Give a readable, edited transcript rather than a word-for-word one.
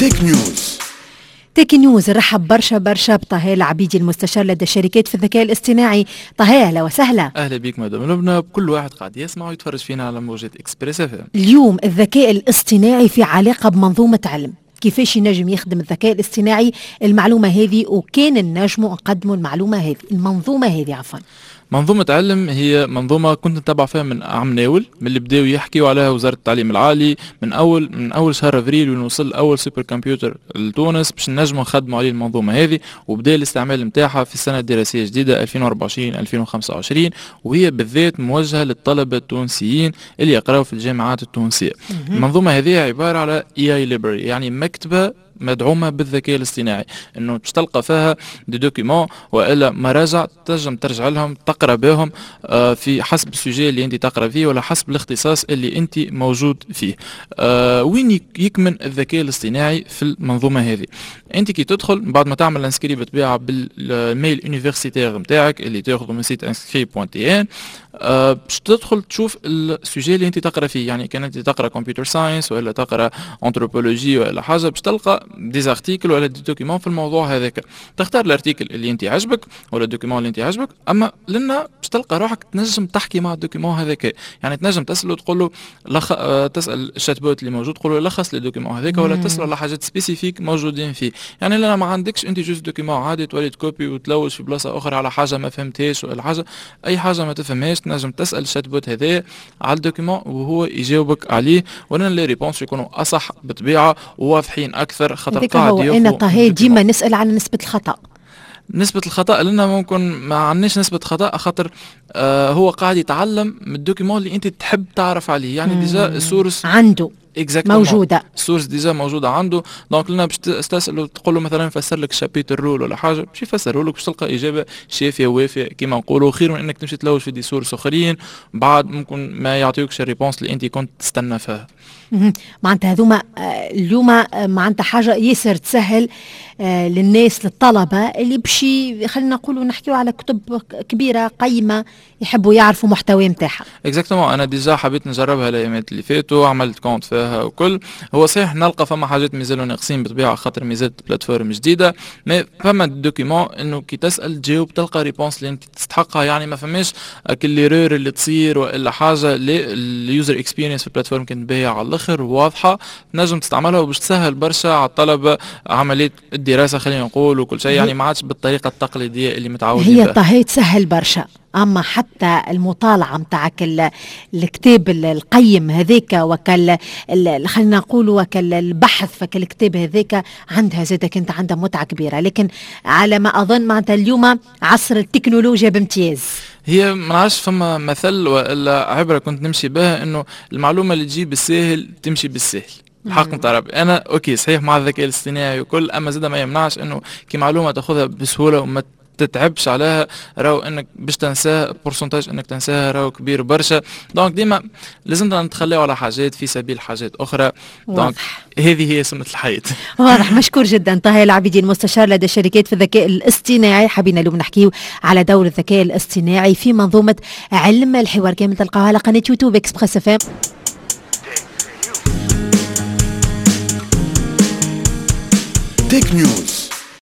تيك نيوز. تيك نيوز رحب برشا بطه العبيدي المستشار لدى الشركات في الذكاء الاصطناعي. طه اهلا وسهلا. اهلا بيك مدام لبنى، بكل واحد قاعد يسمع ويتفرج فينا على موجة اكسبريس اف ام. اليوم الذكاء الاصطناعي في علاقة بمنظومة علم، كيفاش ينجم يخدم الذكاء الاصطناعي المعلومة هذه، وكان نجموا نقدموا المنظومة هذه عفوا. منظومة علم هي منظومة كنت نتابع فيها من عام ناول، من اللي بداوا يحكيوا عليها وزارة التعليم العالي من أول شهر أفريل، ونوصل أول سوبر كمبيوتر لتونس باش نجموا نخدموا عليه المنظومة هذه، وبدأ الاستعمال نتاعها في السنة الدراسية الجديدة 2024-2025، وهي بالذات موجهة للطلبة التونسيين اللي يقرأوا في الجامعات التونسية. المنظومة هذه عبارة على AI library، يعني مكتبة مدعومة بالذكاء الاصطناعي، انه تلقى فيها دي دوكيومون والا مراجع تنجم ترجع لهم تقرا بهم في حسب السوجي اللي انت تقرا فيه ولا حسب الاختصاص اللي انت موجود فيه. وين يكمن الذكاء الاصطناعي في المنظومة هذه؟ انت كي تدخل بعد ما تعمل انسكريب بطبيعة بالميل يونيفرسيتير نتاعك اللي تاخذه من سيت inscrit.tn، باش تدخل تشوف السوجي اللي انت تقرا فيه. يعني كان انت تقرا كمبيوتر ساينس ولا تقرا انثروبولوجي ولا حاجه، باش تلقى دي ارتيكل ولا دي دوكيومون في الموضوع هذاك، تختار الارتيكل اللي انت عجبك ولا الدوكيومون اللي انت عجبك. اما لنا باش تلقى روحك تنجم تحكي مع الدوكيومون هذاك، يعني تنجم تساله تقول له تسال الشات بوت اللي موجود تقول له لخص لي الدوكيومون هذاك، ولا تساله على حاجات سبيسيفيك موجودين فيه. يعني لنا ما عندكش انت جوست دوكيومون عادي تولي تكوبي وتلوش في بلاصه اخرى على حاجه ما فهمتهاش ولا حاجه، اي حاجه ما تفهمهاش تنجم تسال الشات بوت هذا على الدوكيومون وهو يجاوبك عليه، ولنا لي ريبونس يكونوا اصح بطبيعه وواضحين اكثر. خاطر قاعد انا طه ديما نسال على نسبه الخطا. نسبة الخطأ لنا ممكن ما عندناش نسبة خطأ، خاطر هو قاعد يتعلم من الدوكيومون اللي انت تحب تعرف عليه. يعني ديجا السورس عنده موجودة، السورس ديجا موجودة عنده. دونك لنا باش تستسأله تقول له مثلا فسر لك شابيتر رول ولا حاجة، باش يفسره لك، باش تلقى إجابة شافية وافية كيما نقولوا، خير من انك تمشي تلوج في دي سورس اخرين بعد ممكن ما يعطيوكش الريبونس اللي انت كنت تستنى فيها. معناتها هذوما اليوم معناتها حاجة ياسر تسهل للناس للطلبة اللي بشي خلينا نقولوا نحكيو على كتب كبيرة قيمة يحبوا يعرفوا محتوى متاعها. اكزاكتومون، انا ديجا حبيت نجربها الايامات اللي فاتوا، عملت كونت فيها وكل. هو صحيح نلقى فما حاجات مازالوا ناقصين بطبيعه خاطر مازالت بلاتفورم جديده، ما فما دوكيومون انه كي تسال تجاوب تلقى ريبونس اللي انت تستحقها. يعني ما فماش الايرور اللي تصير ولا حاجه. اليوزر اكسبيرينس في البلاتفورم كانت باهيه على الاخر واضحه، تنجم تستعملها وباش تسهل برشا على الطلبه عمليه الدراسه خلينا نقول وكل شيء. يعني ما عادش بالطريقه التقليديه اللي متعودين هي طهي تسهل برشا. اما حتى المطالعه نتاعك الكتاب القيم هذيك وكال خلينا نقولوا وكال البحث فكال الكتاب هذيك عندها زادك انت عندها متعه كبيره. لكن على ما اظن معناتها اليوم عصر التكنولوجيا بامتياز. هي ما نعرفش فما مثل ولا عبره كنت نمشي بها، انه المعلومه اللي تجي بالساهل تمشي بالساهل. الحق نتاع ربي. انا اوكي صحيح مع الذكاء الاصطناعي وكل، اما زاد ما يمنعش انه كي معلومه تاخذها بسهوله وما تتعبش عليها، راهو انك باش تنساها بورسنتاج انك تنساها راهو كبير برشا. دونك ديما لازمنا نتخليو على حاجات في سبيل حاجات اخرى. دونك هذه هي سنة الحياة. واضح. مشكور جدا طه العبيدي المستشار لدى الشركات في الذكاء الاصطناعي. حبينا اليوم نحكيو على دور الذكاء الاصطناعي في منظومة علم. الحوار كامل تلقاوه على قناة يوتيوب اكسبريس اف ام. تيك نيوز.